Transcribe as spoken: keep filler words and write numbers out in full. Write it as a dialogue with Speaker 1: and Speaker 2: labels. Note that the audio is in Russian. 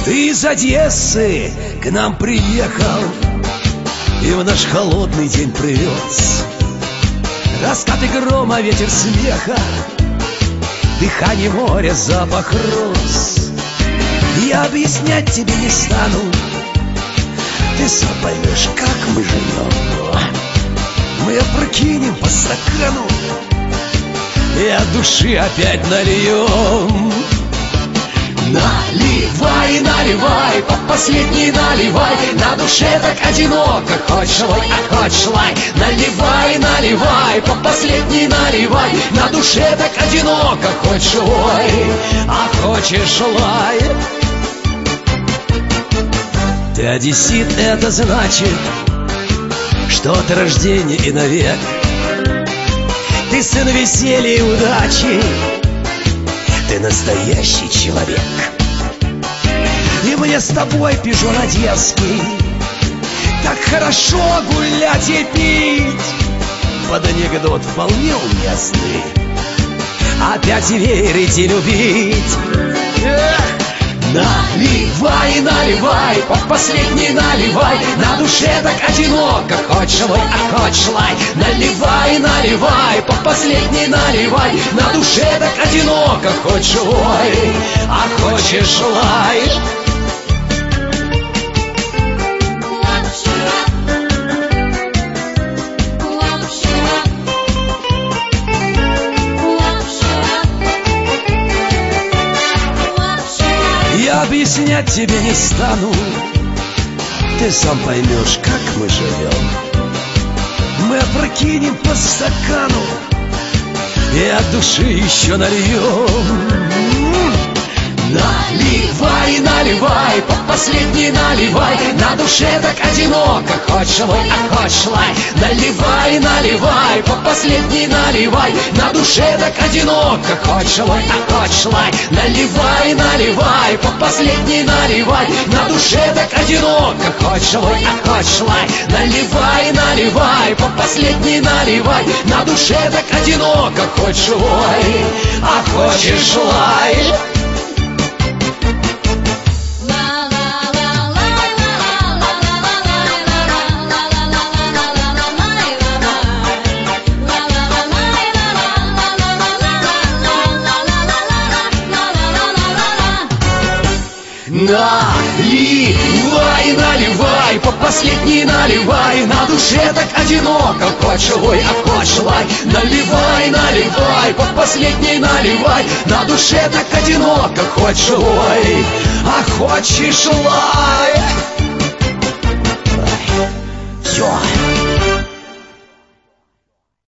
Speaker 1: Ты из Одессы к нам приехал и в наш холодный день привез раскаты грома, ветер смеха, дыхание моря, запах роз. Я объяснять тебе не стану, ты сам поймешь, как мы живем. Мы опрокинем по стакану и от души опять нальем. Наливай, наливай, по последней наливай, на душе так одиноко, хочешь лай, а хочешь лай. Наливай, наливай, по последней наливай, на душе так одиноко, хочешь лай, а хочешь лай. Ты одессит, это значит, что ты рождение и навек. Ты сын веселья и удачи, ты настоящий человек. И мне с тобой, пижон одесский, так хорошо гулять и пить. Под анекдот вполне уместный, опять верить и любить. Эх! Наливай, наливай, по последней наливай, на душе так одиноко, хочешь лай, а хочешь лай. Наливай, наливай, по последней наливай, на душе так одиноко, хочешь лай, а хочешь лай. Я объяснять тебе не стану, ты сам поймешь, как мы живем. Мы опрокинем по стакану и от души еще нальем. Наливай, наливай, по последней наливай, на душе так одиноко, хочешь лай, а хочешь лай. Наливай, наливай, по последней наливай, на душе так одиноко, хочешь лай, а хочешь лай. Наливай, наливай, по последней наливай, на душе так одиноко, хочешь лай, а хочешь лай. Наливай, наливай, по последней наливай, на душе так одиноко, хочешь лай, а хочешь лай. Наливай, наливай, по последней наливай, на душе так одиноко, хочешь лай, а хочешь лай. Наливай, наливай, по последней наливай, на душе так одиноко, хочешь лай, а хочешь лай.